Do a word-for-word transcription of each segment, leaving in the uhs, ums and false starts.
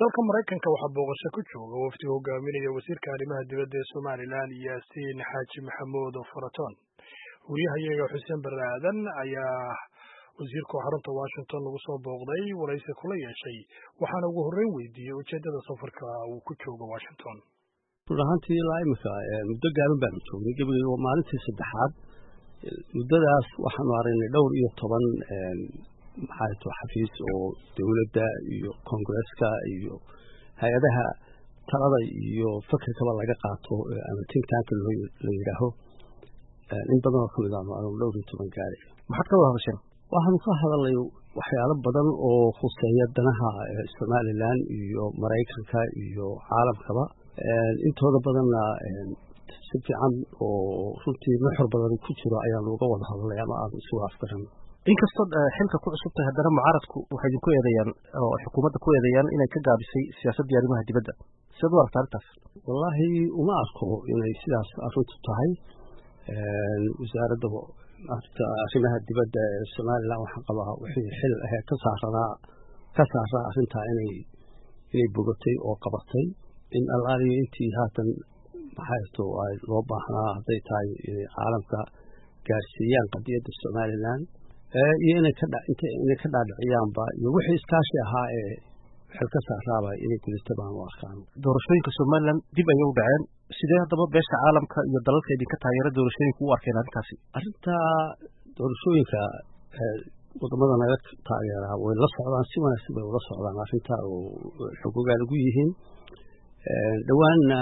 dalka Mareykanka waxaa booqasho ku jooga wafdi hogaaminaya wasiirka arrimaha dibadda ee Somaliland Yaasiin Xaaji Maxamuud Faraton. Wariyahayaga Xuseen Barre Aadan ayaa wasiirka xarunta Washington lagu soo booqday waraysi kula yeeshay waxaana ugu horreyn weydiiyey ujeedada safarka uu ku joogo Washington. runtii ilaa imika muddo gaaban baan joognay gabiga maalintii saddexaad muddadaas waxaanu aragnay dhowr iyo toban maxay tahay xafiis oo dawladda iyo Congress-ka iyo hay'adaha talada iyo fikirkaba laga qaato ama think tank la yiraahdo in badan oo kamid ah dhowr iyo toban gaari maxaad ka wada hadasheen waxaanu ka hadalnay waxyaalo badan oo khuseeya danaha Somaliland iyo Mareykanka iyo caalamkaba intooda badanna si fiican oo runtii nuxur badan ku jiro ayaanu uga wada hadalnay ama aan isu afgaran inkastoo xilka ku cusub tahay haddana mucaaradku waxay idinku eedeeyaan oo xukuumadda ku eedeeyaan inay ka gaabisay siyaasadda arrimaha dibadda sidoo aragtaa arrintaas wallaahi uma arko inay sidaas arrintu tahay wasaaradda arrimaha dibadda ee Somaliland waxaan qabaa wixii xil ah ka saaranaa ka saaraa arrintaa inay inay bogatay oo qabatay in allaaliyo intii haatan maxay too ay loo baahnaa hadday tahay inay caalamka gaarsiiyaan qadiyadda Somaliland iyo inay ka inay ka dhaadhiciyaanba iyo wixii iskaashi ahaa ee xil ka saaraaba inay gudaystaan baan u arkaan doorashooyinka Somaliland dib ayay u dhaceen sidee haddaba beesha caalamka iyo dalalka idinka taageera doorashooyinka u arkeen arrintaasi arrinta doorashooyinka wadamada naga taageera way la socdaan si wanaagsan bay ula socdaan arrinta oo xuquuqaad ugu yihiin dhawaanna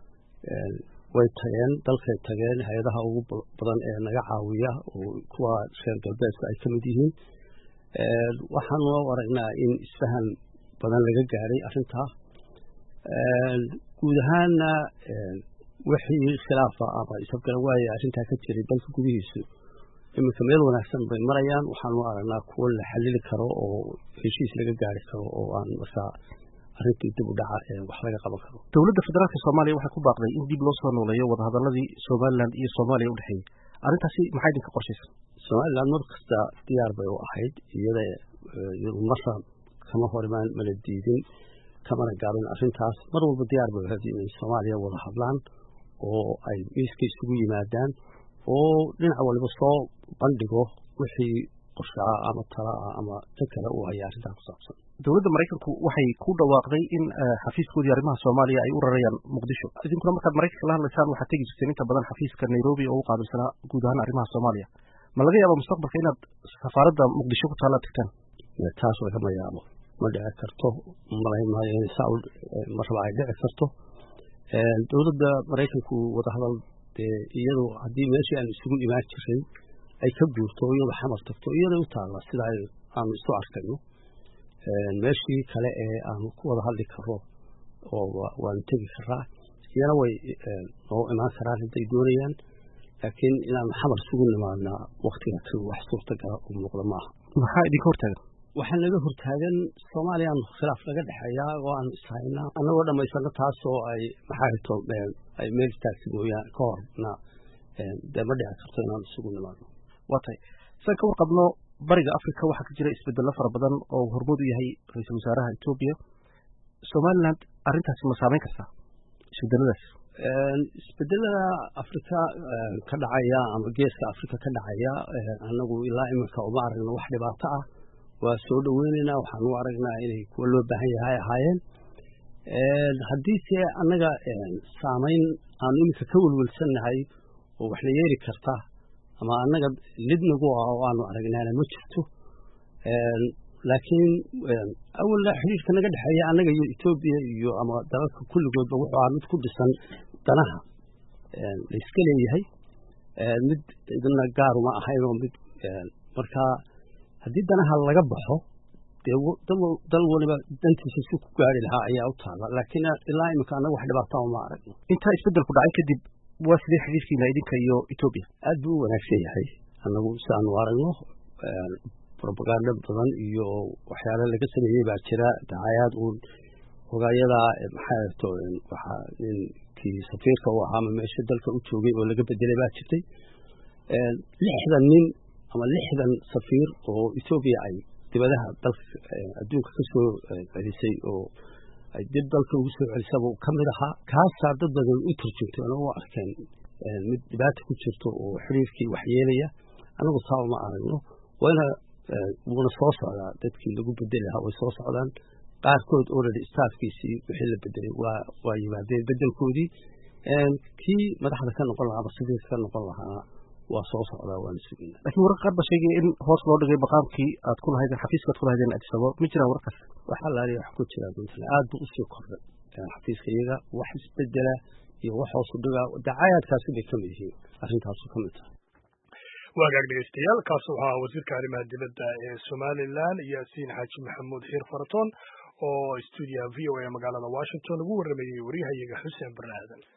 way tageen dalkay tageen hay'adaha ugu badan ee naga caawiya oo kuwa reer galbeedka ay ka mid yihiin waxaanu aragnaa in isfahan badan laga gaaray arrintaa guud ahaanna wixii khilaafa ama isabgala waaya arrintaa ka jiray dalka gudihiisu iminka meel wanaagsan bay marayaan waxaanu aragnaa kuwo la xallili karo oo heshiis laga gaari karo oo aan markaa arrintii dib u dhaca ee wax laga qaban karo dowladda federaalka Soomaaliya waxay ku baaqday in dib loo soo nooleeyo wadahadaladii Somaliland iyo Soomaaliya u dhaxeeyay arrintaasi maxay idinka qorshaysan Somaliland mar kasta diyaar bay u ahayd iyada iyadu marka kama horimaan mala diidin kamana gaabin arrintaas mar walba diyaar bay u ahayd in Soomaaliya wada hadlaan oo ay miiska isugu yimaadaan oo dhinac walba soo bandhigo wixii qorshaha ama tala ama takala uu haya arrintaa ku saabsan dowladda Mareykanku waxay ku dhawaaqday in xafiiskoodii arrimaha Soomaaliya ay u rarayaan Muqdisho idinkuna markaad Mareykanka la hadlaysaan waxaad tegi jirteen inta badan xafiiska Nairobi oo u qaabilsanaa guud ahaan arrimaha Soomaaliya ma laga yaabo mustaqbalka inaad safaaradda Muqdisho ku taala tagtaan taas way kama yaabo ma dhici karto malaynaayo in saul marba ay dhici karto dowladda Mareykanku wada hadal iyadu haddii meeshii aan isugu imaan jiray ay ka guurto iyadu xamar tagto iyada u taala sida aan isu arkayno meeshii kale ee aan ku wada hadli karo oo waan tegi karaa iyana way oo imaan karaan haday doonayaan laakiin inaan xamar isugu nimaadna waqtiga kan wax suurtagal u muuqda maaha maxaa idinka hortaagan waxaa naga hortaagan Soomaaliya khilaaf laga dhaxeeyaa oo aan ishaynaa anagoo dhamaysana taas oo ay maxay too ay meel taagsi mooyaan ka horna dama dhici karto inaan isugu nimaadno watay san ka warqabno bariga Afrika waxaa ka jira isbeddello fara badan oo hormood u yahay ra'iisul wasaaraha Ethiopia Somaliland arrintaasi ma saameyn kartaa isbeddelladaas isbeddellada Afrika ka dhacaya ama geeska Afrika ka dhacaya anagu ilaa imika uma aragno wax dhibaato ah waa soo dhaweynaynaa waxaan u aragnaa inay kuwa loo baahan yahay ahaayeen haddii se annaga saameyn aanu imika ka welwelsannahay oo wax la yeeli karta ama annaga lidnagu ah oo aanu aragnaana ma jirto laakiin awalna xiriirka naga dhexeeya annaga iyo Ethiopia iyo ama dalalka kulligoodba wuxuu ahaa mid ku dhisan danaha la iska leeyahay mid idina gaar uma ahayn oo mid markaa haddii danaha laga baxo dee dal waliba dantiisa si ku gaari lahaa ayaa u taala laakiin ilaa imika annaga wax dhibaato uma aragno intaa isbeddelku dhacay kadib waa sidee xiriirkiina idinka iyo Ethiopia aad buu wanaagsan yahay annagu si aanu aragno propaganda badan iyo waxyaalo laga sameeyay baa jira dacaayad uu hogaayada maxay to waxa ninkii safiirka u ahaa meesha dalka u joogay oo laga bedelay baa jirtay lixdan nin ama lixdan safiir oo Ethiopia ay dibadaha dalka adduunka ka soo celisay oo ay dib dalka ugu soo celisaba ka mid ahaa kaasaa dad badan u turjugtay ana u arkeen mid dhibaata ku jirto oo xiriirkii waxyeelaya anagu saa uma aragno wayna wuuna soo socdaa dadkii lagu bedeli lahaa way soo socdaan qaarkood already staafkiisii wixii la bedelay waa waa yimaadeen bedelkoodii kii madaxda ka noqon lahaa basiirka ka noqon lahaa waa soo socdaa waana sugaynaa laakiin wararka qaar ba sheegay in hoos loo dhigay maqaamkii aad ku lahaydeen xafiiska aad ku lahaydeen Addis Ababa ma jiraan wararkaas waxaa la ariya wax ku jira duntan aad buu usii kordhay xafiiska iyaga wax isbedela iyo wax hoos u dhigaa dacaayadkaasi bay ka mid yihiin arrintaasu ka mid tahay waagaag dhegeystayaal kaas waxaa wasiirka arrimaha dibadda ee Somaliland Yaasiin Xaaji Maxamuud Xiir Faratoon oo stuudiyaha V O A magaalada Washington ugu waramayay wariyahayaga Xuseen Baraadan